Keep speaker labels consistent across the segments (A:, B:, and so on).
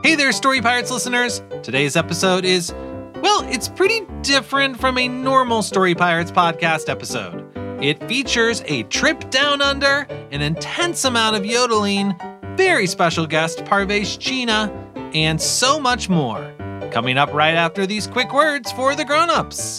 A: Hey there, Story Pirates listeners. Today's episode is, well, it's pretty different from a normal Story Pirates podcast episode. It features a trip down under, an intense amount of yodeling, very special guest Parvesh Cheena, and so much more. Coming up right after these quick words for the grown-ups.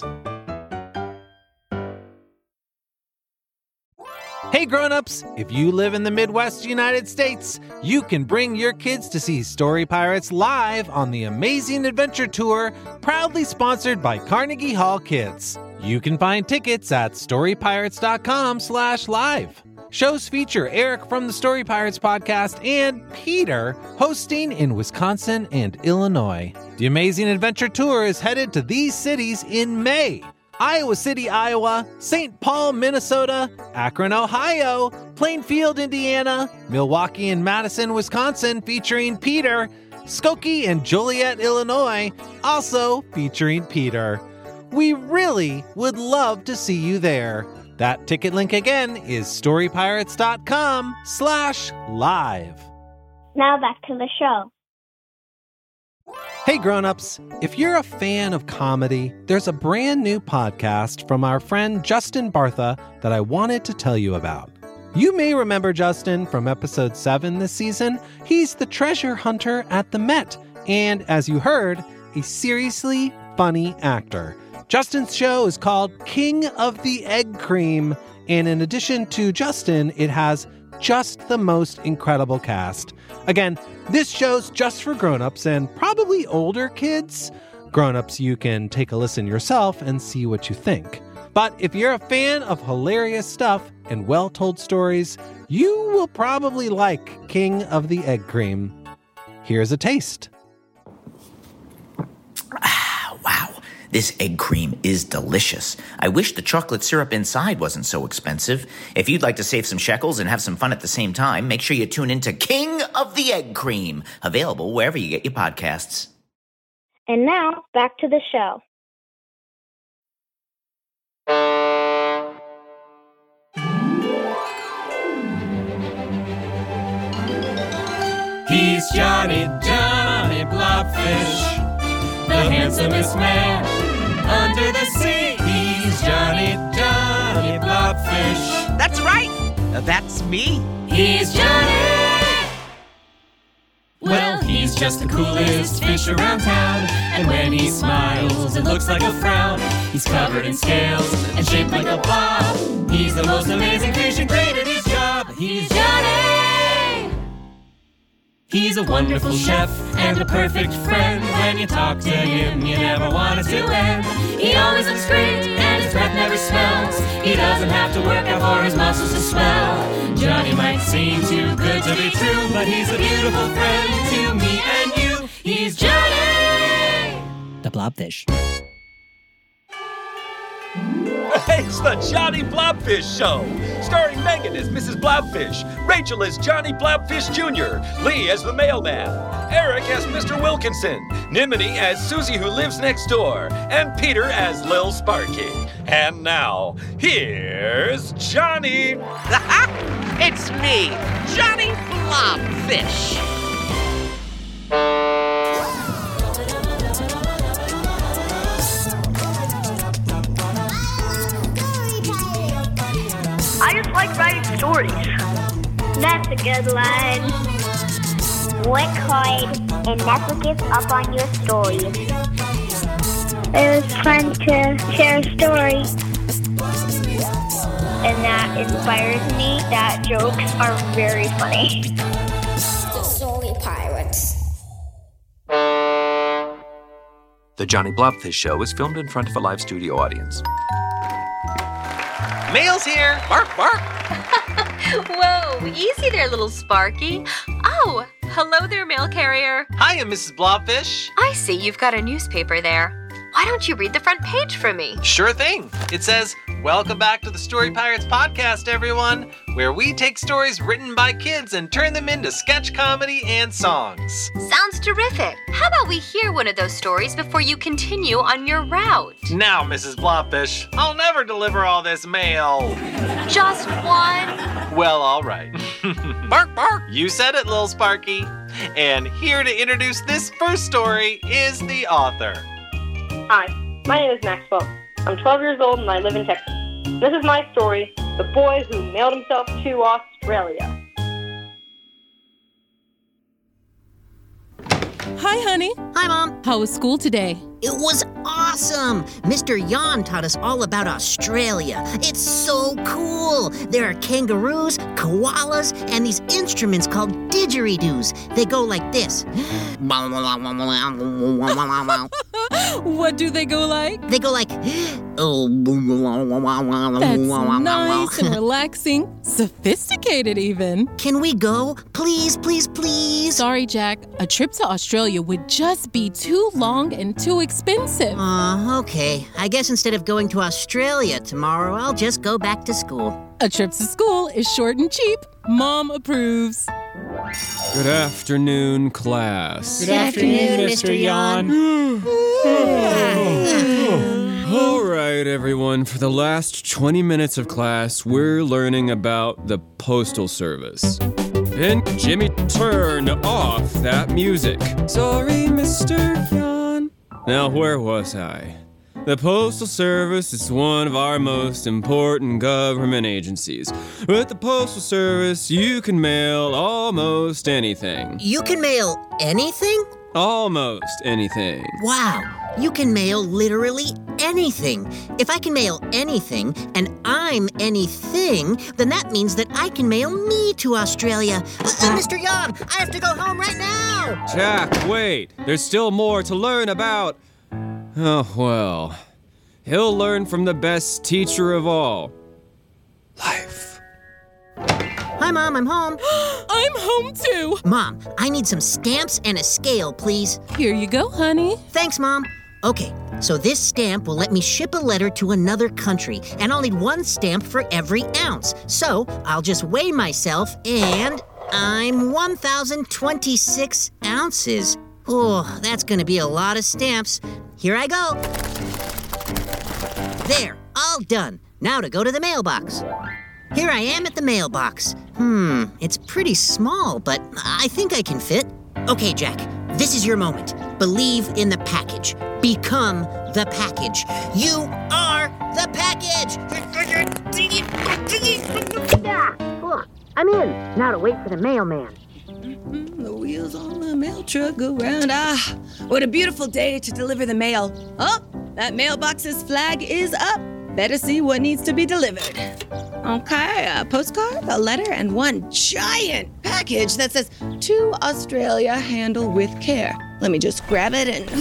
A: Hey grown-ups, if you live in the Midwest United States, you can bring your kids to see Story Pirates live on the Amazing Adventure Tour, proudly sponsored by Carnegie Hall Kids. You can find tickets at storypirates.com/live. Shows feature Eric from the Story Pirates podcast and Peter hosting in Wisconsin and Illinois. The Amazing Adventure Tour is headed to these cities in May: Iowa City, Iowa, St. Paul, Minnesota, Akron, Ohio, Plainfield, Indiana, Milwaukee and Madison, Wisconsin, featuring Peter, Skokie and Joliet, Illinois, also featuring Peter. We really would love to see you there. That ticket link again is storypirates.com/live.
B: Now back to the show.
A: Hey grown-ups, if you're a fan of comedy, there's a brand new podcast from our friend Justin Bartha that I wanted to tell you about. You may remember Justin from episode 7 this season. He's the treasure hunter at the Met, and as you heard, a seriously funny actor. Justin's show is called King of the Egg Cream, and in addition to Justin, it has just the most incredible cast. Again, this show's just for grown-ups and probably older kids. Grown-ups, you can take a listen yourself and see what you think. But if you're a fan of hilarious stuff and well-told stories, you will probably like King of the Egg Cream. Here's a taste.
C: Wow. This egg cream is delicious. I wish the chocolate syrup inside wasn't so expensive. If you'd like to save some shekels and have some fun at the same time, make sure you tune into King of the Egg Cream, available wherever you get your podcasts.
B: And now, back to the show.
D: He's Johnny Blobfish, the handsomest man under the sea. He's Johnny Blobfish.
E: That's right. That's me.
D: He's Johnny. Well, he's just the coolest fish around town, and when he smiles, it looks like a frown. He's covered in scales and shaped like a blob. He's the most amazing fish and great at his job. He's Johnny. He's a wonderful chef and a perfect friend. When you talk to him, you never want it to end. He always looks great and his breath never smells. He doesn't have to work out for his muscles to swell. Johnny might seem too good to be true, but he's a beautiful friend to me and you. He's Johnny!
F: The Blobfish.
G: It's the Johnny Blobfish Show, starring Megan as Mrs. Blobfish, Rachel as Johnny Blobfish Jr., Lee as the mailman, Eric as Mr. Wilkinson, Nimini as Susie who lives next door, and Peter as Lil Sparky. And now, here's Johnny.
E: It's me, Johnny Blobfish.
B: I just like writing stories. That's a good line. Work hard and never give up on your stories. It was fun to share a story. And that inspires me that jokes are very funny.
H: The Story Pirates.
I: The Johnny Blobfish Show is filmed in front of a live studio audience.
A: Mail's here! Bark, bark!
J: Whoa, easy there, little Sparky. Oh, hello there, mail carrier.
A: Hiya, Mrs. Blobfish.
J: I see you've got a newspaper there. Why don't you read the front page for me?
A: Sure thing. It says, "Welcome back to the Story Pirates podcast, everyone, where we take stories written by kids and turn them into sketch comedy and songs."
J: Sounds terrific. How about we hear one of those stories before you continue on your route?
A: Now, Mrs. Blobfish, I'll never deliver all this mail.
J: Just one?
F: Well, all right. Bark, bark. You said it, little Sparky. And here to introduce this first story is the author.
K: Hi, my name is Maxwell. I'm 12 years old and I live in Texas. This is my story, The Boy Who Mailed Himself to Australia.
L: Hi, honey.
M: Hi, Mom.
L: How was school today?
M: It was awesome. Mr. Yan taught us all about Australia. It's so cool. There are kangaroos, koalas, and these instruments called didgeridoos. They go like this.
L: What do they go like?
M: They go like...
L: That's nice and relaxing. Sophisticated, even.
M: Can we go? Please, please, please.
L: Sorry, Jack. A trip to Australia would just be too long and too expensive.
M: Okay. I guess instead of going to Australia tomorrow, I'll just go back to school.
L: A trip to school is short and cheap. Mom approves.
N: Good afternoon, class.
M: Good afternoon, Mr. Yan.
N: All right, everyone. For the last 20 minutes of class, we're learning about the Postal Service. And Jimmy, turn off that music. Sorry, Mr. Yan. Now, where was I? The Postal Service is one of our most important government agencies. With the Postal Service, you can mail almost anything.
M: You can mail anything?
N: Almost anything.
M: Wow, you can mail literally anything. If I can mail anything, and I'm anything, then that means that I can mail me to Australia. Mr. Yan, I have to go home right now!
N: Jack, wait. There's still more to learn about. Oh, well. He'll learn from the best teacher of all. Life.
M: Hi, Mom, I'm home.
L: I'm home, too.
M: Mom, I need some stamps and a scale, please.
L: Here you go, honey.
M: Thanks, Mom. Okay, so this stamp will let me ship a letter to another country, and I'll need one stamp for every ounce. So I'll just weigh myself, and I'm 1,026 ounces. Oh, that's gonna be a lot of stamps. Here I go. There, all done. Now to go to the mailbox. Here I am at the mailbox. It's pretty small, but I think I can fit. Okay, Jack, this is your moment. Believe in the package. Become the package. You are the package! I'm in. Now to wait for the mailman.
O: The wheels on the mail truck go round. What a beautiful day to deliver the mail. Oh, that mailbox's flag is up. Better see what needs to be delivered. Okay, a postcard, a letter, and one giant package that says, "To Australia, handle with care." Let me just grab it and...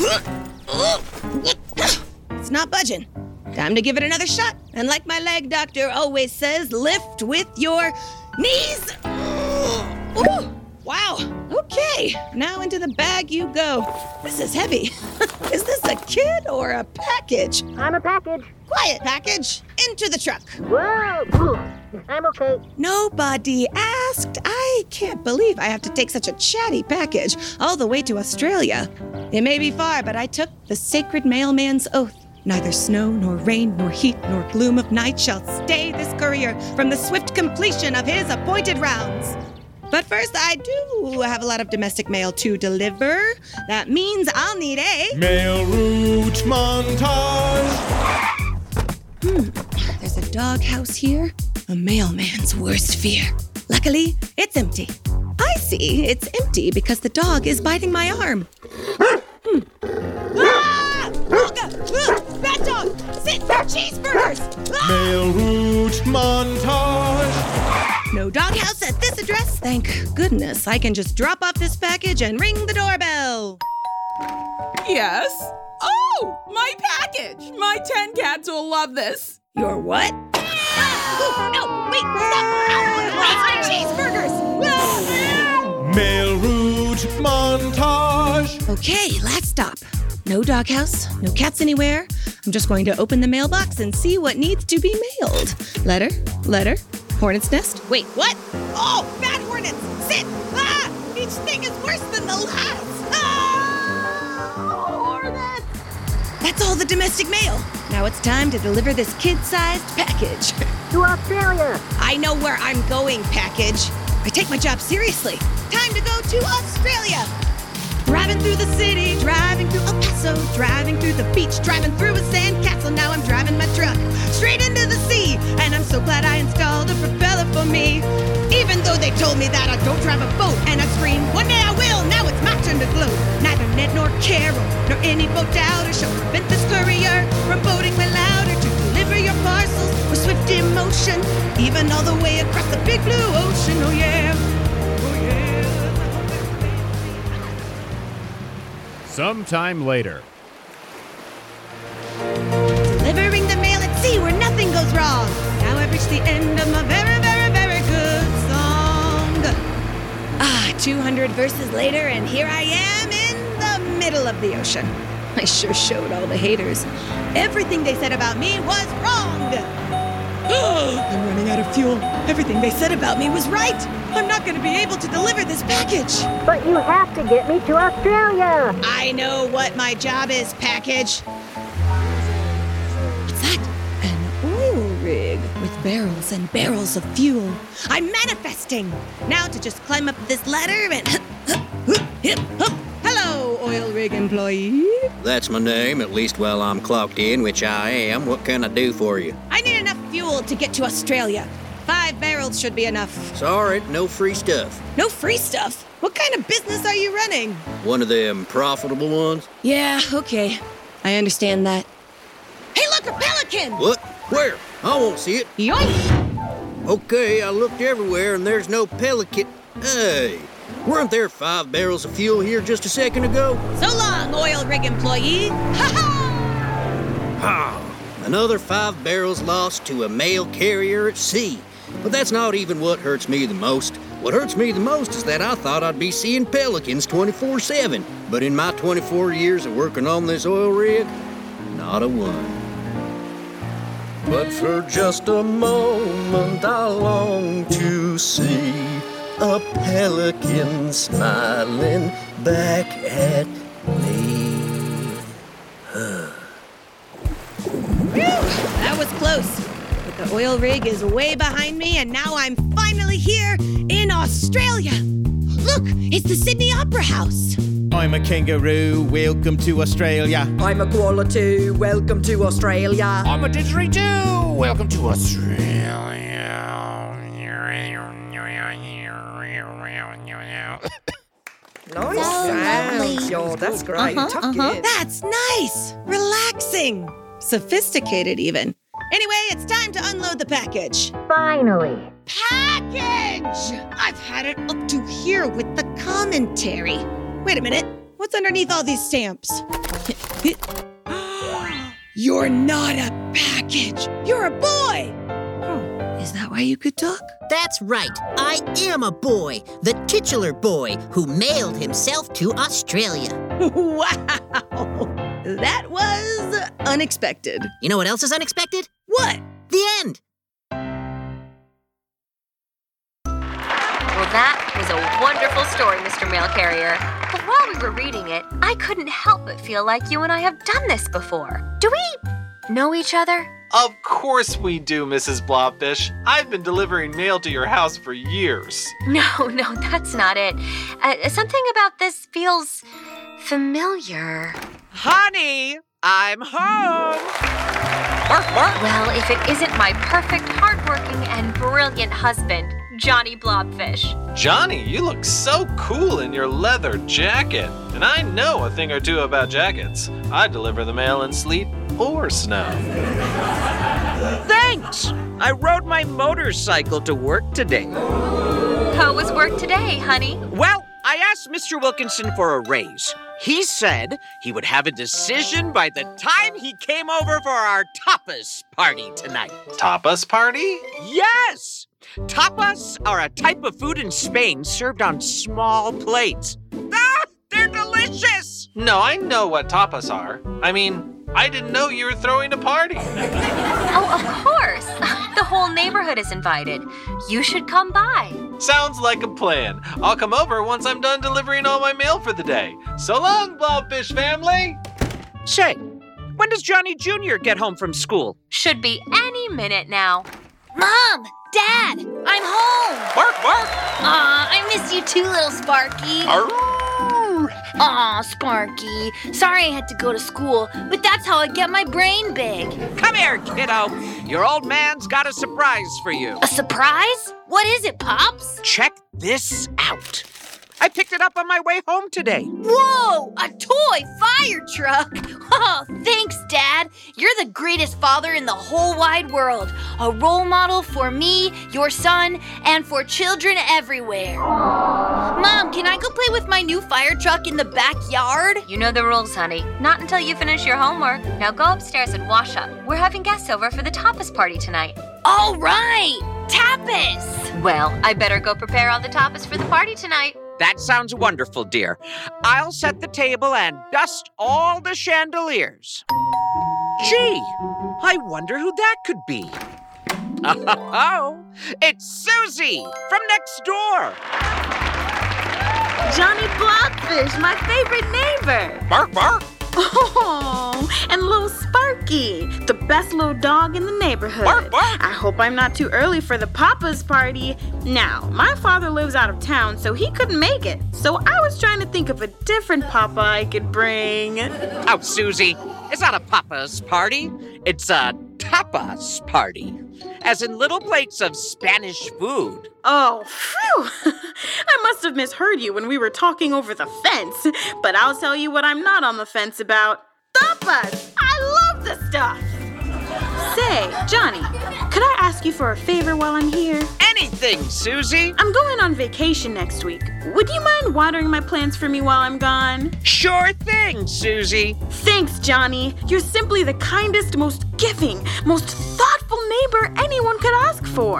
O: It's not budging. Time to give it another shot. And like my leg doctor always says, lift with your knees. Ooh. Wow, okay, now into the bag you go. This is heavy. Is this a kid or a package?
M: I'm a package.
O: Quiet, package. Into the truck.
M: Whoa, I'm okay.
O: Nobody asked. I can't believe I have to take such a chatty package all the way to Australia. It may be far, but I took the sacred mailman's oath. Neither snow, nor rain, nor heat, nor gloom of night shall stay this courier from the swift completion of his appointed rounds. But first, I do have a lot of domestic mail to deliver. That means I'll need a...
P: mail route montage.
O: There's a doghouse here. A mailman's worst fear. Luckily, it's empty. I see it's empty because the dog is biting my arm. Olga! Bad dog! Sit! Cheeseburgers!
P: Mail route montage.
O: No doghouse at this address. Thank goodness I can just drop off this package and ring the doorbell.
Q: Yes? Oh, my package! My 10 cats will love this.
O: Your what? No, wait, stop! It's my cheeseburgers!
P: Mail route montage.
O: Okay, last stop. No doghouse, no cats anywhere. I'm just going to open the mailbox and see what needs to be mailed. Letter, hornet's nest. Wait, what? Oh, bad hornets! Sit! Each thing is worse than the last! Hornets! That's all the domestic mail. Now it's time to deliver this kid-sized package.
B: to Australia.
O: I know where I'm going, package. I take my job seriously. Time to go to Australia. Driving through the city, driving through El Paso, driving through the beach, driving through a sandcastle. Now I'm driving my truck straight into the sea, and I'm so glad I installed a propeller for me. Even though they told me that I don't drive a boat, and I screamed, one day I will, now it's my turn to gloat. Neither Ned nor Carol, nor any boat doubter shall prevent this courier from boating way louder to deliver your parcels with swift emotion, even all the way across the big blue ocean. Oh yeah, oh yeah.
R: Sometime later.
O: Delivering the mail at sea where nothing goes wrong. Now I've reached the end of my very, very, very good song. 200 verses later, and here I am in the middle of the ocean. I sure showed all the haters. Everything they said about me was wrong. I'm running out of fuel. Everything they said about me was right. I'm not going to be able to deliver this package.
B: But you have to get me to Australia.
O: I know what my job is, package. What's that? An oil rig with barrels and barrels of fuel. I'm manifesting. Now to just climb up this ladder and... Hello, oil rig employee.
S: That's my name, at least while I'm clocked in, which I am. What can I do for you?
O: I need enough fuel to get to Australia. 5 barrels should be enough.
S: Sorry, no free stuff.
O: No free stuff? What kind of business are you running?
S: One of them profitable ones?
O: Yeah, okay. I understand that. Hey, look, a pelican!
S: What? Where? I won't see it.
O: Yoink!
S: Okay, I looked everywhere and there's no pelican. Hey, weren't there 5 barrels of fuel here just a second ago?
O: So long, oil rig employee. Ha-ha!
S: Ha! Another 5 barrels lost to a mail carrier at sea. But that's not even what hurts me the most. What hurts me the most is that I thought I'd be seeing pelicans 24/7. But in my 24 years of working on this oil rig, not a one. But for just a moment I long to see a pelican smiling back at me.
O: That was close. But the oil rig is way behind me, and now I'm finally here in Australia. Look, it's the Sydney Opera House.
P: I'm a kangaroo, welcome to Australia.
T: I'm a koala too, welcome to Australia.
P: I'm a didgeridoo, welcome to
T: Nice sounds, yo, that's great. Tuck in.
O: That's nice. Relaxing. Sophisticated, even. Anyway, it's time to unload the package.
B: Finally.
O: Package! I've had it up to here with the commentary. Wait a minute. What's underneath all these stamps? You're not a package. You're a boy. Is that why you could talk?
M: That's right. I am a boy. The titular boy who mailed himself to Australia.
O: Wow. That was unexpected.
M: You know what else is unexpected?
O: What?
M: The end.
J: Well, that was a wonderful story, Mr. Mail Carrier. But while we were reading it, I couldn't help but feel like you and I have done this before. Do we know each other?
F: Of course we do, Mrs. Blobfish. I've been delivering mail to your house for years.
J: No, that's not it. Something about this feels familiar.
E: Honey, I'm home. Bark, bark.
J: Well, if it isn't my perfect, hardworking, and brilliant husband, Johnny Blobfish.
F: Johnny, you look so cool in your leather jacket. And I know a thing or two about jackets. I deliver the mail in sleet or snow.
E: Thanks. I rode my motorcycle to work today.
J: How was work today, honey?
E: Well, I asked Mr. Wilkinson for a raise. He said he would have a decision by the time he came over for our tapas party tonight.
F: Tapas party?
E: Yes! Tapas are a type of food in Spain served on small plates. Ah, they're delicious!
F: No, I know what tapas are. I mean, I didn't know you were throwing a party.
J: Oh, of course. The whole neighborhood is invited. You should come by.
F: Sounds like a plan. I'll come over once I'm done delivering all my mail for the day. So long, Blobfish family.
E: Say, when does Johnny Jr. get home from school?
J: Should be any minute now.
R: Mom! Dad! I'm home!
E: Bark, bark!
R: Aw, I miss you too, little Sparky. Aw, Sparky. Sorry I had to go to school, but that's how I get my brain big.
E: Come here, kiddo. Your old man's got a surprise for you.
R: A surprise? What is it, Pops?
E: Check this out. I picked it up on my way home today.
R: Whoa! A toy fire truck! Oh, thanks, Dad. You're the greatest father in the whole wide world. A role model for me, your son, and for children everywhere. Mom, can I go play with my new fire truck in the backyard?
J: You know the rules, honey. Not until you finish your homework. Now go upstairs and wash up. We're having guests over for the tapas party tonight.
R: All right! Tapas!
J: Well, I better go prepare all the tapas for the party tonight.
E: That sounds wonderful, dear. I'll set the table and dust all the chandeliers. Gee, I wonder who that could be. Oh, it's Susie from next door.
U: Johnny Blobfish, my favorite neighbor.
E: Bark, bark.
U: Oh, and little Sparky, the best little dog in the neighborhood.
E: Bark, bark.
U: I hope I'm not too early for the Papa's party. Now, my father lives out of town, so he couldn't make it. So I was trying to think of a different Papa I could bring.
E: Oh, Susie, it's not a Papa's party. It's a tapas party, as in little plates of Spanish food.
U: Oh, phew! I must have misheard you when we were talking over the fence. But I'll tell you what I'm not on the fence about. Tapas! I love this stuff! Say, Johnny, could I ask you for a favor while I'm here?
E: Anything, Susie.
U: I'm going on vacation next week. Would you mind watering my plants for me while I'm gone?
E: Sure thing, Susie.
U: Thanks, Johnny. You're simply the kindest, most giving, most thoughtful neighbor anyone could ask for.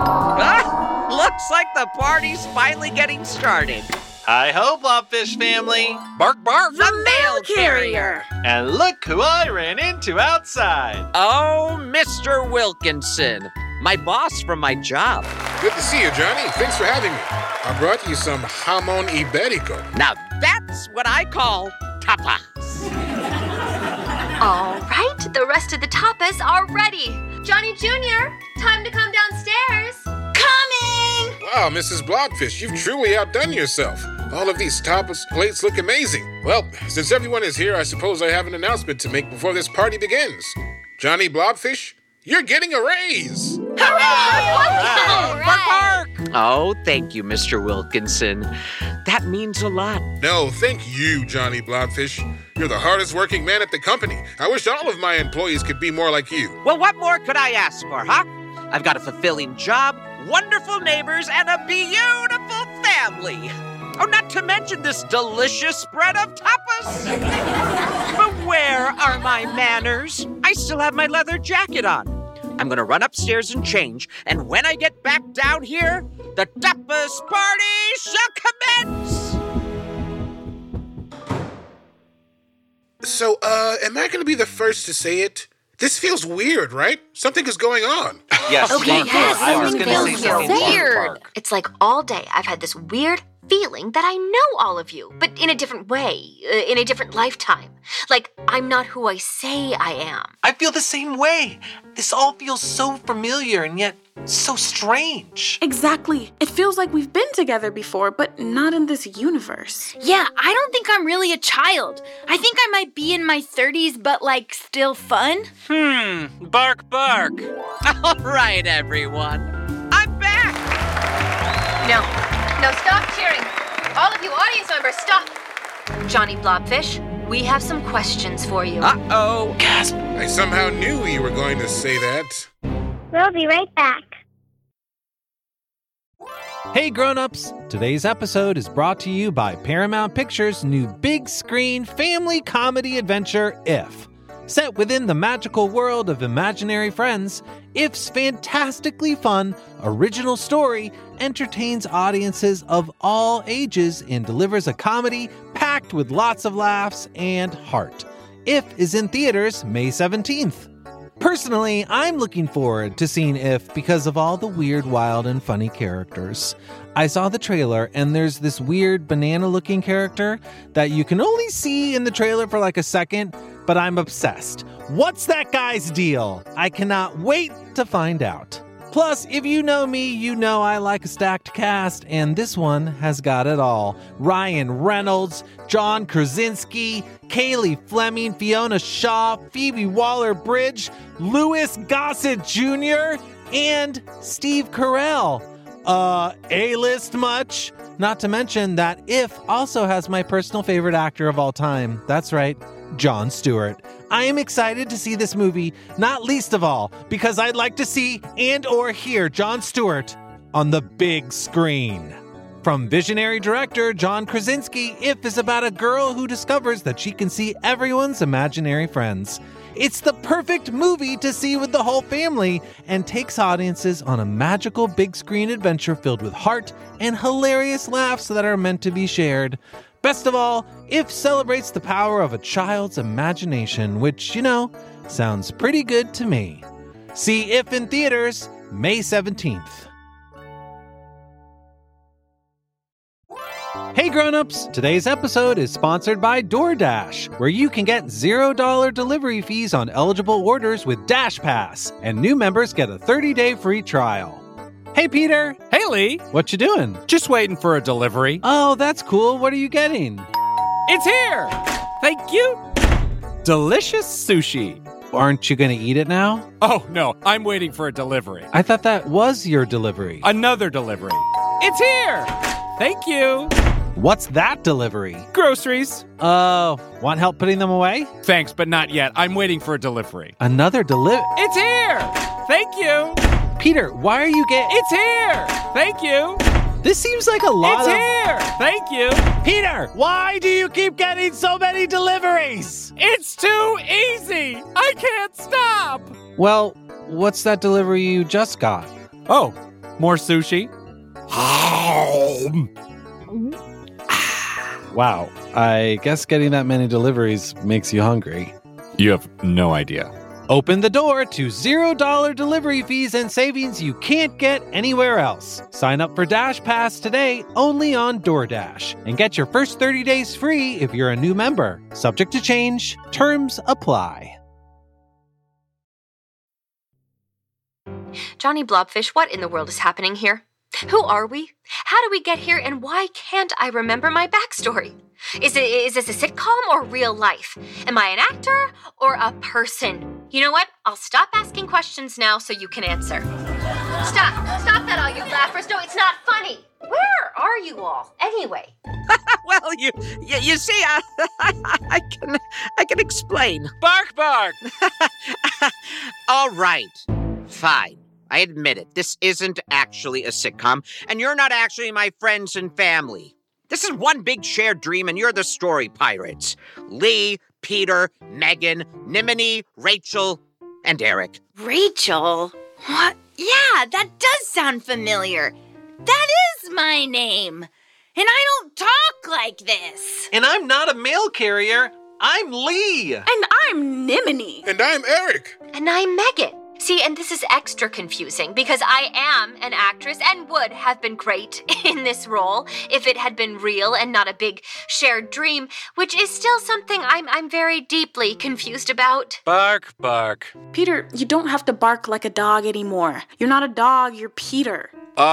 E: Looks like the party's finally getting started.
F: Hi-ho, Blobfish family.
E: Bark, bark.
U: The mail carrier.
F: And look who I ran into outside.
E: Oh, Mr. Wilkinson, my boss from my job.
V: Good to see you, Johnny. Thanks for having me. I brought you some jamon iberico.
E: Now that's what I call tapas.
J: All right, the rest of the tapas are ready. Johnny Jr., time to come downstairs.
U: Coming!
V: Wow, Mrs. Blobfish, you've truly outdone yourself. All of these tapas plates look amazing. Well, since everyone is here, I suppose I have an announcement to make before this party begins. Johnny Blobfish, you're getting a raise!
E: Hooray! Bark, bark! Oh, thank you, Mr. Wilkinson. That means a lot.
V: No, thank you, Johnny Blobfish. You're the hardest working man at the company. I wish all of my employees could be more like you.
E: Well, what more could I ask for, huh? I've got a fulfilling job, wonderful neighbors, and a beautiful family. Oh, not to mention this delicious spread of tapas. But where are my manners? I still have my leather jacket on. I'm gonna run upstairs and change, and when I get back down here, the tapas party shall commence.
V: So, am I gonna be the first to say it? This feels weird, right? Something is going on.
F: Yes,
J: Okay, yes,
F: I was
J: something
F: going to say something.
J: weird. It's like all day I've had this weird feeling that I know all of you, but in a different way, in a different lifetime. Like, I'm not who I say I am.
F: I feel the same way. This all feels so familiar and yet so strange.
U: Exactly. It feels like we've been together before, but not in this universe.
R: Yeah, I don't think I'm really a child. I think I might be in my 30s, but like still fun.
E: Bark, bark. All right, everyone. I'm back.
J: No, stop cheering. All of you audience members, stop. Johnny Blobfish, we have some questions for you.
E: Uh-oh.
V: Gasp. I somehow knew you were going to say that.
B: We'll be right back.
A: Hey grown-ups, today's episode is brought to you by Paramount Pictures' new big screen family comedy adventure, If. Set within the magical world of imaginary friends, If's fantastically fun, original story entertains audiences of all ages and delivers a comedy packed with lots of laughs and heart. If is in theaters May 17th. Personally, I'm looking forward to seeing If because of all the weird, wild, and funny characters. I saw the trailer, and there's this weird banana-looking character that you can only see in the trailer for like a second, but I'm obsessed. What's that guy's deal? I cannot wait to find out. Plus, if you know me, you know I like a stacked cast, and this one has got it all. Ryan Reynolds, John Krasinski, Kaylee Fleming, Fiona Shaw, Phoebe Waller-Bridge, Louis Gossett Jr., and Steve Carell. A-list much? Not to mention that If also has my personal favorite actor of all time. That's right, Jon Stewart. I am excited to see this movie, not least of all, because I'd like to see and or hear Jon Stewart on the big screen. From visionary director John Krasinski, If is about a girl who discovers that she can see everyone's imaginary friends. It's the perfect movie to see with the whole family and takes audiences on a magical big screen adventure filled with heart and hilarious laughs that are meant to be shared. Best of all, If celebrates the power of a child's imagination, which, sounds pretty good to me. See If in theaters May 17th. Hey grown-ups, today's episode is sponsored by DoorDash, where you can get $0 delivery fees on eligible orders with Dash Pass, and new members get a 30-day free trial. Hey Peter!
C: Hey Lee!
A: What you doing?
C: Just waiting for a delivery.
A: Oh, that's cool. What are you getting?
C: It's here! Thank you! Delicious sushi.
A: Aren't you going to eat it now?
C: Oh, no, I'm waiting for a delivery.
A: I thought that was your delivery.
C: Another delivery. It's here! Thank you!
A: What's that delivery?
C: Groceries.
A: Want help putting them away?
C: Thanks, but not yet. I'm waiting for a delivery.
A: Another delivery?
C: It's here! Thank you!
A: Peter, why are you getting...
C: It's here! Thank you!
A: This seems like a lot
C: It's here! Thank you!
A: Peter, why do you keep getting so many deliveries?
C: It's too easy! I can't stop!
A: Well, what's that delivery you just got?
C: Oh, more sushi?
A: Wow, I guess getting that many deliveries makes you hungry.
C: You have no idea.
A: Open the door to $0 delivery fees and savings you can't get anywhere else. Sign up for Dash Pass today only on DoorDash and get your first 30 days free if you're a new member. Subject to change. Terms apply.
J: Johnny Blobfish, what in the world is happening here? Who are we? How did we get here, and why can't I remember my backstory? Is this a sitcom or real life? Am I an actor or a person? You know what? I'll stop asking questions now so you can answer. Stop that, all you laughers. No, it's not funny. Where are you all, anyway?
E: Well, you see, I can explain.
C: Bark, bark!
E: All right, fine. I admit it. This isn't actually a sitcom, and you're not actually my friends and family. This is one big shared dream, and you're the story pirates. Lee, Peter, Megan, Nimini, Rachel, and Eric.
R: Rachel? What? Yeah, that does sound familiar. That is my name. And I don't talk like this.
A: And I'm not a mail carrier. I'm Lee.
U: And I'm Nimini.
V: And I'm Eric.
J: And I'm Megan. See, and this is extra confusing because I am an actress and would have been great in this role if it had been real and not a big shared dream, which is still something I'm very deeply confused about.
C: Bark, bark.
U: Peter, you don't have to bark like a dog anymore. You're not a dog, you're Peter.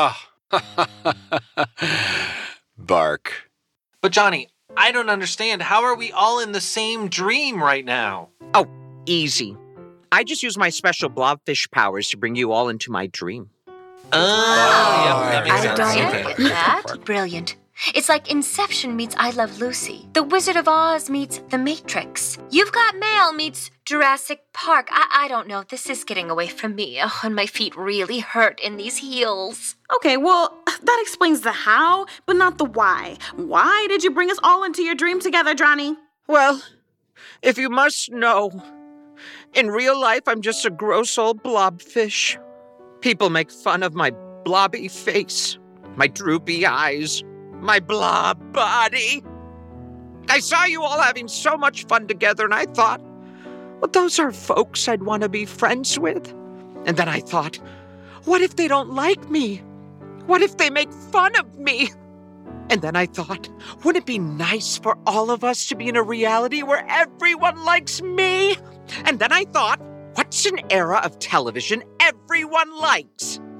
C: Bark.
A: But Johnny, I don't understand. How are we all in the same dream right now?
E: Oh, easy. I just use my special blobfish powers to bring you all into my dream.
A: That makes sense.
J: I don't get that. Brilliant. It's like Inception meets I Love Lucy. The Wizard of Oz meets The Matrix. You've Got Mail meets Jurassic Park. I don't know. This is getting away from me. Oh, and my feet really hurt in these heels.
U: Okay, well, that explains the how, but not the why. Why did you bring us all into your dream together, Johnny?
E: Well, if you must know, in real life, I'm just a gross old blobfish. People make fun of my blobby face, my droopy eyes, my blob body. I saw you all having so much fun together, and I thought, well, those are folks I'd want to be friends with. And then I thought, what if they don't like me? What if they make fun of me? And then I thought, wouldn't it be nice for all of us to be in a reality where everyone likes me? And then I thought, what's an era of television everyone likes?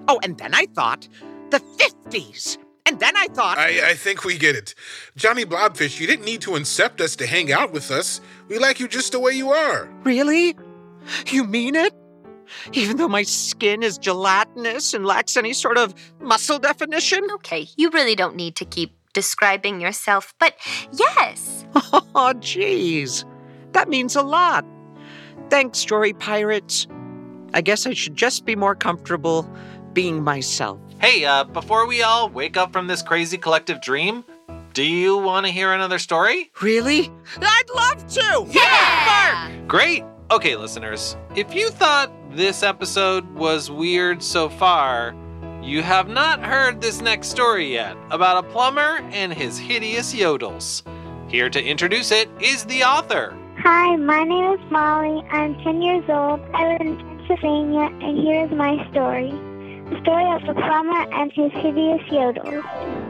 E: Oh, and then I thought, the 50s. And then I thought...
V: I think we get it. Johnny Blobfish, you didn't need to accept us to hang out with us. We like you just the way you are.
E: Really? You mean it? Even though my skin is gelatinous and lacks any sort of muscle definition?
J: Okay, you really don't need to keep describing yourself, but yes.
E: Oh, jeez. That means a lot. Thanks, Story Pirates. I guess I should just be more comfortable being myself.
F: Hey, before we all wake up from this crazy collective dream, do you want to hear another story?
E: Really? I'd love to!
J: Yeah!
E: Mark!
F: Great! Okay, listeners, if you thought this episode was weird so far, you have not heard this next story yet about a plumber and his hideous yodels. Here to introduce it is the author.
B: Hi, my name is Molly. I'm 10 years old. I live in Pennsylvania, and here's my story. The story of the plumber and his hideous yodels.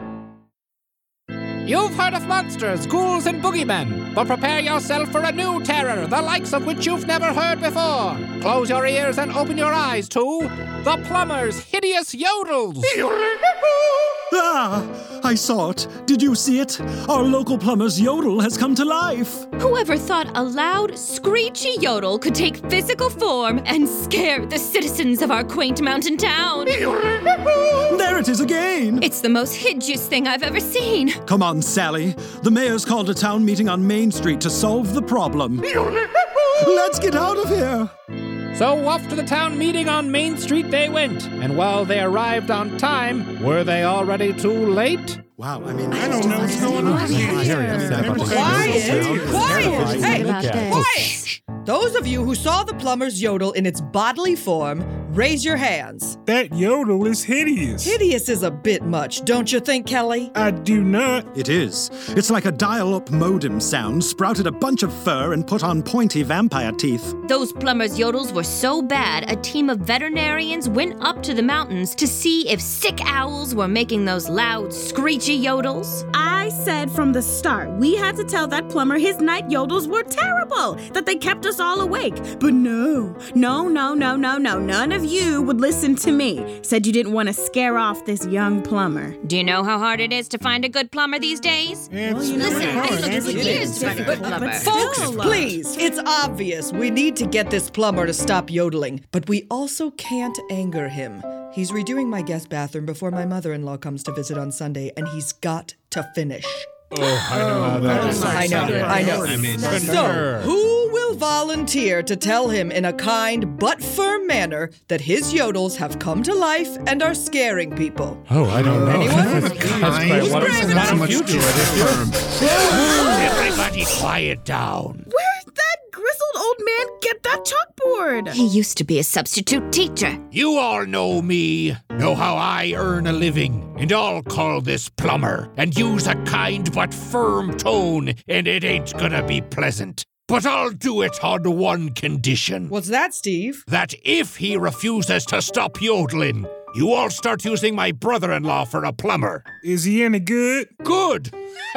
C: You've heard of monsters, ghouls, and boogeymen, but prepare yourself for a new terror, the likes of which you've never heard before. Close your ears and open your eyes to the plumber's hideous yodels.
D: Ah, I saw it. Did you see it? Our local plumber's yodel has come to life.
G: Whoever thought a loud, screechy yodel could take physical form and scare the citizens of our quaint mountain town?
D: There it is again.
G: It's the most hideous thing I've ever seen.
D: Come on, Sally. The mayor's called a town meeting on Main Street to solve the problem. Let's get out of here.
C: So off to the town meeting on Main Street they went, and while they arrived on time, were they already too late?
D: Wow, I mean,
V: I don't know what's going on here.
T: Quiet! Hey, quiet! Those of you who saw the plumber's yodel in its bodily form, raise your hands.
W: That yodel is hideous.
T: Hideous is a bit much, don't you think, Kelly?
W: I do not.
D: It is. It's like a dial-up modem sound, sprouted a bunch of fur, and put on pointy vampire teeth.
G: Those plumber's yodels were so bad, a team of veterinarians went up to the mountains to see if sick owls were making those loud, screechy yodels.
U: I said from the start, we had to tell that plumber his night yodels were terrible, that they kept us all awake. But no, none of you would listen to me. Said you didn't want to scare off this young plumber.
G: Do you know how hard it is to find a good plumber these days?
U: Listen,
G: it took years to find a good plumber.
T: Folks, please, it's obvious we need to get this plumber to stop yodeling, but we also can't anger him. He's redoing my guest bathroom before my mother-in-law comes to visit on Sunday, and he's got to finish.
W: Oh, I know how that is.
T: I know.
W: I mean,
T: so, who will volunteer to tell him in a kind but firm manner that his yodels have come to life and are scaring people?
W: Oh, I don't know.
T: Anyone?
P: Everybody quiet down.
U: Where'd that grizzled old man get that chalkboard?
G: He used to be a substitute teacher.
P: You all know me, know how I earn a living, and I'll call this plumber and use a kind but firm tone, and it ain't gonna be pleasant. But I'll do it on one condition.
T: What's that, Steve?
P: That if he refuses to stop yodeling, you all start using my brother-in-law for a plumber.
W: Is he any good?
P: Good!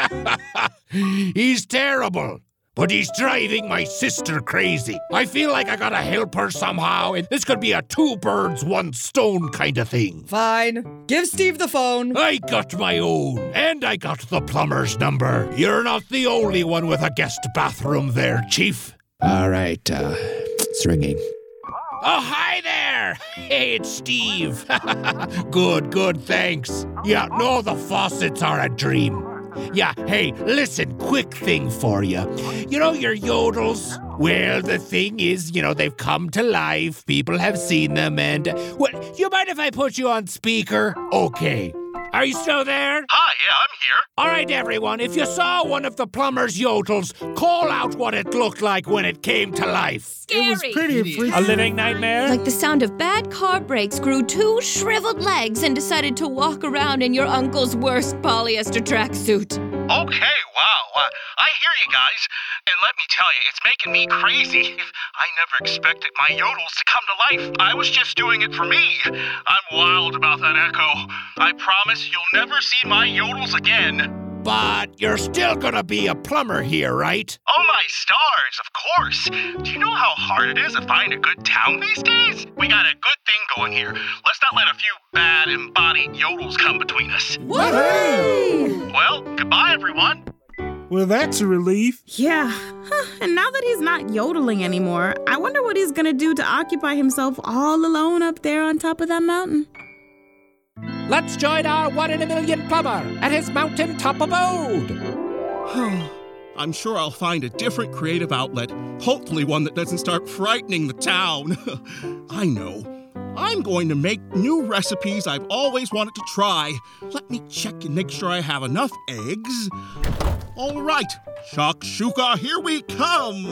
P: He's terrible. But he's driving my sister crazy. I feel like I gotta help her somehow, and this could be a two birds, one stone kind of thing.
T: Fine. Give Steve the phone.
P: I got my own, and I got the plumber's number. You're not the only one with a guest bathroom there, Chief.
W: All right, it's ringing.
P: Oh, hi there! Hey, it's Steve. Good, thanks. Yeah, no, the faucets are a dream. Yeah, hey, listen, quick thing for you. You know your yodels? Well, the thing is, they've come to life. People have seen them, and... What, you mind if I put you on speaker? Okay. Are you still there?
X: Hi, yeah, I'm here.
P: All right, everyone, if you saw one of the plumber's yodels, call out what it looked like when it came to life.
G: Scary.
W: It was pretty freaky.
C: A living nightmare?
G: Like the sound of bad car brakes grew two shriveled legs and decided to walk around in your uncle's worst polyester tracksuit.
X: Okay, wow. I hear you guys. And let me tell you, it's making me crazy. I never expected my yodels to come to life. I was just doing it for me. I'm wild about that echo. I promise you'll never see my yodels again.
P: But you're still gonna be a plumber here, right?
X: Oh my stars, of course. Do you know how hard it is to find a good town these days? We got a good thing going here. Let's not let a few bad embodied yodels come between us.
W: Woohoo!
X: Well, goodbye, everyone.
W: Well, that's a relief.
U: Yeah. And now that he's not yodeling anymore, I wonder what he's gonna do to occupy himself all alone up there on top of that mountain.
C: Let's join our 1 in a million plumber at his mountaintop abode.
H: I'm sure I'll find a different creative outlet, hopefully one that doesn't start frightening the town. I know. I'm going to make new recipes I've always wanted to try. Let me check and make sure I have enough eggs. All right, shakshuka, here we come.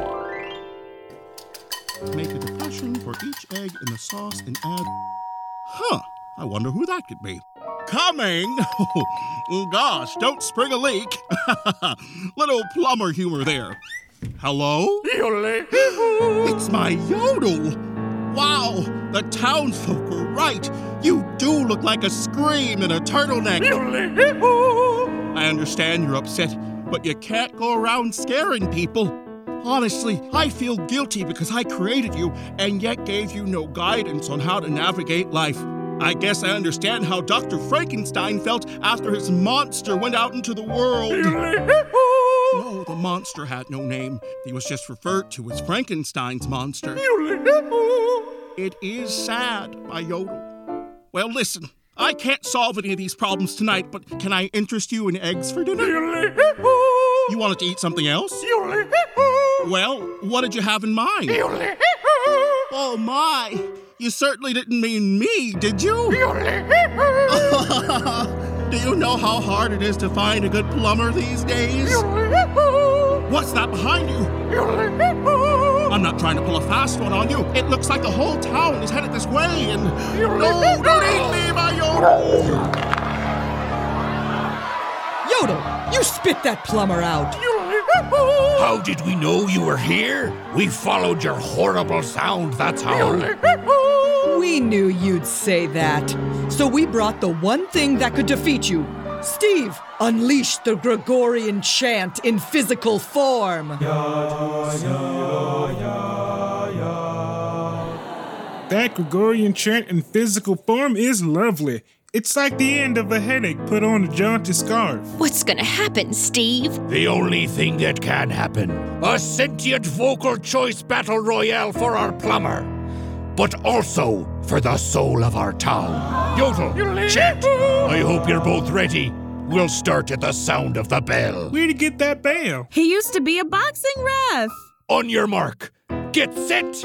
H: Make a depression for each egg in the sauce and add... I wonder who that could be. Coming! Gosh, don't spring a leak. Little plumber humor there. Hello? It's my yodel. Wow, the townsfolk were right. You do look like a scream in a turtleneck. I understand you're upset, but you can't go around scaring people. Honestly, I feel guilty because I created you and yet gave you no guidance on how to navigate life. I guess I understand how Dr. Frankenstein felt after his monster went out into the world. No, the monster had no name. He was just referred to as Frankenstein's monster. It is sad, my yodel. Well, listen, I can't solve any of these problems tonight, but can I interest you in eggs for dinner? You wanted to eat something else? Well, what did you have in mind? Oh, my. You certainly didn't mean me, did you? Do you know how hard it is to find a good plumber these days? What's that behind you? I'm not trying to pull a fast one on you. It looks like the whole town is headed this way and... No, don't eat me, my yodel!
T: Yodel, you spit that plumber out.
P: How did we know you were here? We followed your horrible sound, that's how.
T: We knew you'd say that. So we brought the one thing that could defeat you. Steve, unleash the Gregorian chant in physical form.
W: That Gregorian chant in physical form is lovely. It's like the end of a headache put on a jaunty scarf.
G: What's gonna happen, Steve?
P: The only thing that can happen. A sentient vocal choice battle royale for our plumber. But also for the soul of our town. Yodel, chant, I hope you're both ready. We'll start at the sound of the bell.
W: Where'd you get that bell?
U: He used to be a boxing ref.
P: On your mark, get set.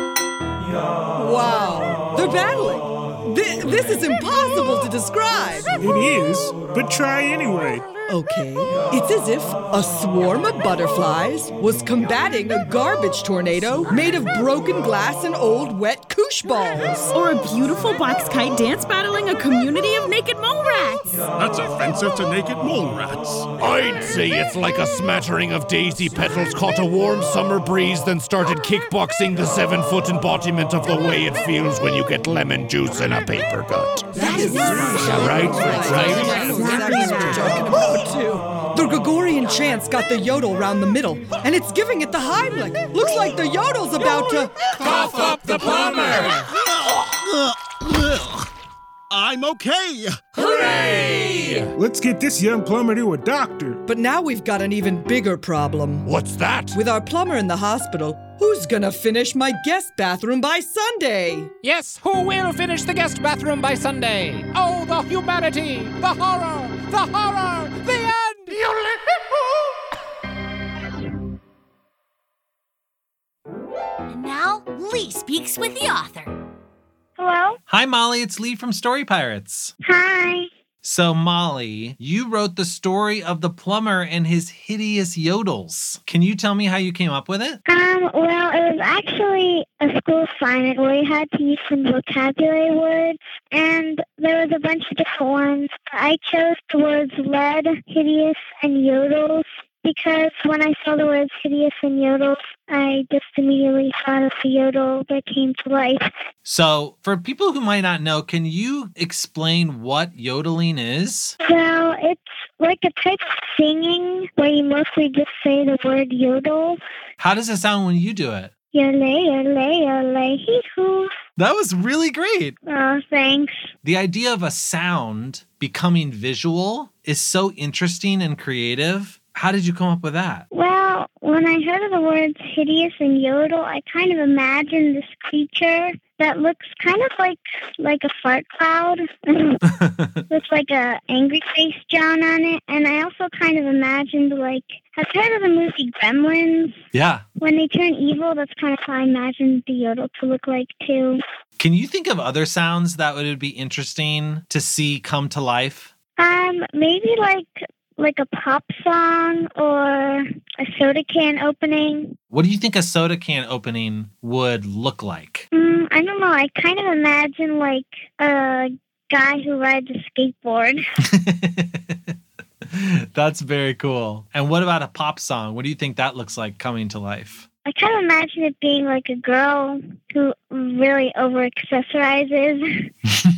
T: Wow, they're battling. This is impossible to describe.
W: It is, but try anyway.
T: Okay, it's as if a swarm of butterflies was combating a garbage tornado made of broken glass and old wet koosh balls.
U: Or a beautiful box kite dance battling a community of naked mole rats.
H: That's offensive to naked mole rats.
P: I'd say it's like a smattering of daisy petals caught a warm summer breeze, then started kickboxing the 7-foot embodiment of the way it feels when you get lemon juice in a paper cut.
T: That is
P: right.
T: Exactly what you're talking about. The Gregorian chant's got the yodel round the middle, and it's giving it the Heimlich. Looks like the yodel's about to...
P: Cough up the plumber!
H: I'm okay.
P: Hooray!
W: Let's get this young plumber to a doctor.
T: But now we've got an even bigger problem.
P: What's that?
T: With our plumber in the hospital, who's gonna finish my guest bathroom by Sunday?
C: Yes, who will finish the guest bathroom by Sunday? Oh, the humanity, the horror, the end!
I: And now, Lee speaks with the author.
B: Hello?
A: Hi, Molly. It's Lee from Story Pirates.
B: Hi.
A: So, Molly, you wrote the story of the plumber and his hideous yodels. Can you tell me how you came up with it?
B: Well, it was actually a school assignment where we had to use some vocabulary words, and there was a bunch of different ones. I chose the words lead, hideous, and yodels because when I saw the words hideous and yodels, I just immediately thought of the yodel that came to life.
A: So, for people who might not know, can you explain what yodeling is?
B: Well, it's like a type of singing where you mostly just say the word yodel.
A: How does it sound when you do it?
B: Yole, yole, yole, hee-hoo.
A: That was really great.
B: Oh, thanks.
A: The idea of a sound becoming visual is so interesting and creative. How did you come up with that?
B: Well, when I heard of the words hideous and yodel, I kind of imagined this creature that looks kind of like a fart cloud with like a angry face drawn on it. And I also kind of imagined have you heard of the movie Gremlins?
A: Yeah.
B: When they turn evil, that's kind of how I imagined the yodel to look like too.
A: Can you think of other sounds that would be interesting to see come to life?
B: Maybe like a pop song or a soda can opening.
A: What do you think a soda can opening would look like?
B: I don't know. I kind of imagine like a guy who rides a skateboard.
A: That's very cool. And what about a pop song? What do you think that looks like coming to life?
B: I kind of imagine it being like a girl who really over-accessorizes.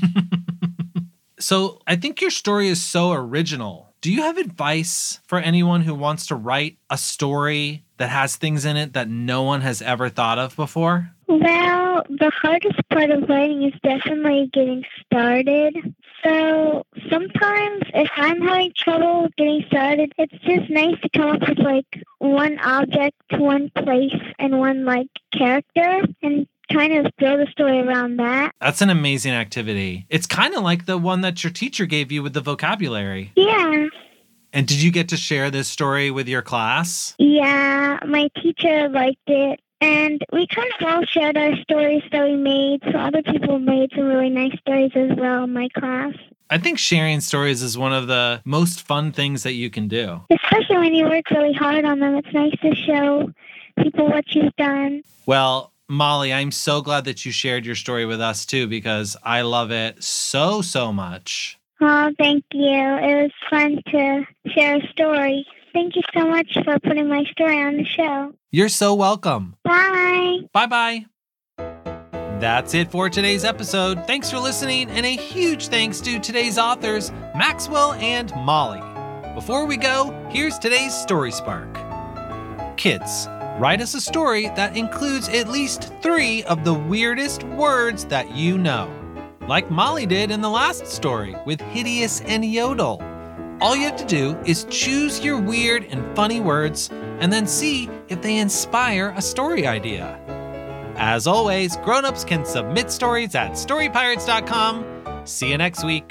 A: So I think your story is so original. Do you have advice for anyone who wants to write a story that has things in it that no one has ever thought of before?
B: Well, the hardest part of writing is definitely getting started. So sometimes if I'm having trouble getting started, it's just nice to come up with one object, one place, and one character and kind of build a story around that.
A: That's an amazing activity. It's kind of like the one that your teacher gave you with the vocabulary.
B: Yeah.
A: And did you get to share this story with your class?
B: Yeah, my teacher liked it. And we kind of all shared our stories that we made, so other people made some really nice stories as well in my class.
A: I think sharing stories is one of the most fun things that you can do.
B: Especially when you work really hard on them. It's nice to show people what you've done.
A: Well, Molly, I'm so glad that you shared your story with us too, because I love it so, so much.
B: Oh, thank you. It was fun to share a story. Thank you so much for putting my story on the show.
A: You're so welcome.
B: Bye.
A: Bye-bye. That's it for today's episode. Thanks for listening, and a huge thanks to today's authors, Maxwell and Molly. Before we go, here's today's Story Spark. Kids, write us a story that includes at least 3 of the weirdest words that you know. Like Molly did in the last story with hideous and yodel. All you have to do is choose your weird and funny words and then see if they inspire a story idea. As always, grown-ups can submit stories at storypirates.com. See you next week.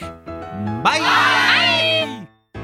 A: Bye!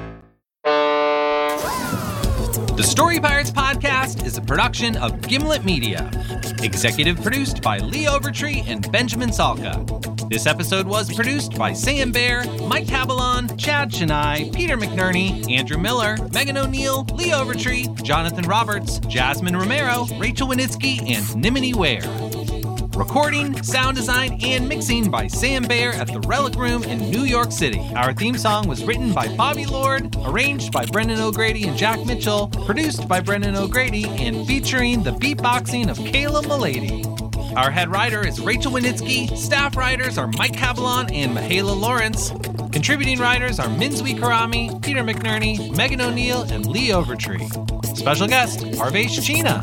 A: The Story Pirates Podcast is a production of Gimlet Media. Executive produced by Lee Overtree and Benjamin Salka. This episode was produced by Sam Bear, Mike Caballon, Chad Chennai, Peter McNerney, Andrew Miller, Megan O'Neill, Lee Overtree, Jonathan Roberts, Jasmine Romero, Rachel Winitsky, and Nimini Ware. Recording, sound design, and mixing by Sam Bear at the Relic Room in New York City. Our theme song was written by Bobby Lord, arranged by Brendan O'Grady and Jack Mitchell, produced by Brendan O'Grady, and featuring the beatboxing of Kayla Milady. Our head writer is Rachel Winitsky. Staff writers are Mike Caballon and Mahala Lawrence. Contributing writers are Minzwi Karami, Peter McNerney, Megan O'Neill, and Lee Overtree. Special guest, Harvesh China.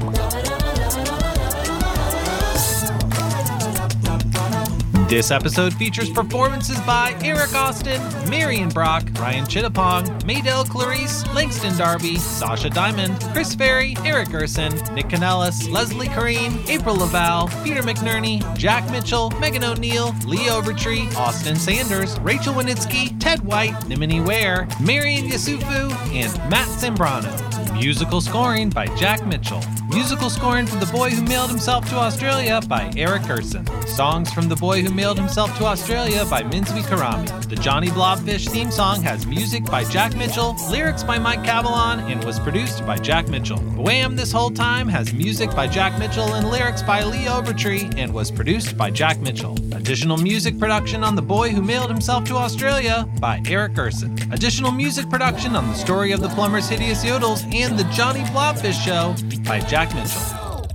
A: This episode features performances by Eric Austin, Marion Brock, Ryan Chittapong, Maydell Clarice, Langston Darby, Sasha Diamond, Chris Ferry, Eric Gerson, Nick Canellis, Leslie Kareen, April Laval, Peter McNerney, Jack Mitchell, Megan O'Neill, Lee Overtree, Austin Sanders, Rachel Winitsky, Ted White, Nimini Ware, Marion Yusufu, and Matt Zambrano. Musical scoring by Jack Mitchell. Musical scoring for The Boy Who Mailed Himself to Australia by Eric Gerson. Songs from The Boy Who Mailed Himself to Australia by Minzwi Karami. The Johnny Blobfish theme song has music by Jack Mitchell, lyrics by Mike Caballon, and was produced by Jack Mitchell. Wham! This Whole Time has music by Jack Mitchell and lyrics by Lee Overtree and was produced by Jack Mitchell. Additional music production on The Boy Who Mailed Himself to Australia by Eric Gerson. Additional music production on The Story of the Plumber's Hideous Yodels and The Johnny Blobfish Show by Jack Mitchell.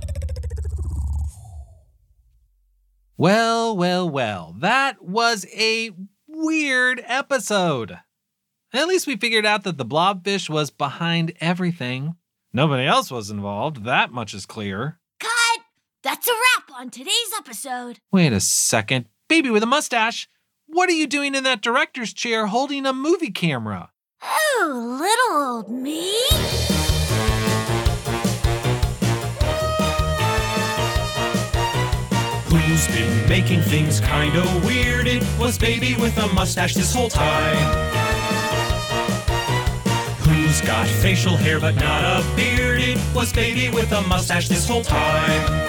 A: Well, that was a weird episode.
F: At least we figured out that the blobfish was behind everything. Nobody else was involved. That much is clear.
I: Cut! That's a wrap on today's episode.
F: Wait a second. Baby with a mustache, what are you doing in that director's chair holding a movie camera?
I: Oh, little old me.
K: Who's been making things kinda weird? It was Baby with a mustache this whole time. Who's got facial hair but not a beard? It was Baby with a mustache this whole time.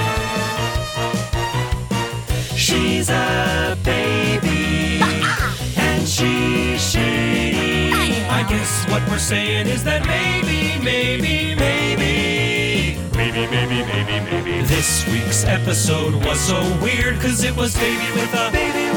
K: She's a baby, and she's shady. I guess what we're saying is that maybe this week's episode was so weird, 'cause it was Baby with a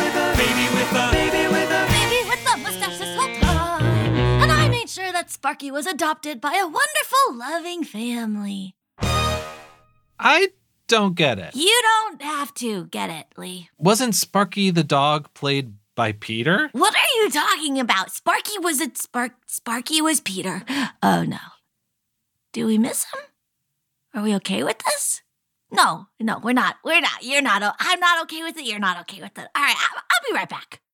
I: mustache this whole time. And I made sure that Sparky was adopted by a wonderful, loving family.
F: I don't get it.
I: You don't have to get it, Lee.
F: Wasn't Sparky the dog played by Peter?
I: What are you talking about? Sparky was Peter. Oh, no. Do we miss him? Are we okay with this? No, we're not. You're not. I'm not okay with it. You're not okay with it. All right, I'll be right back.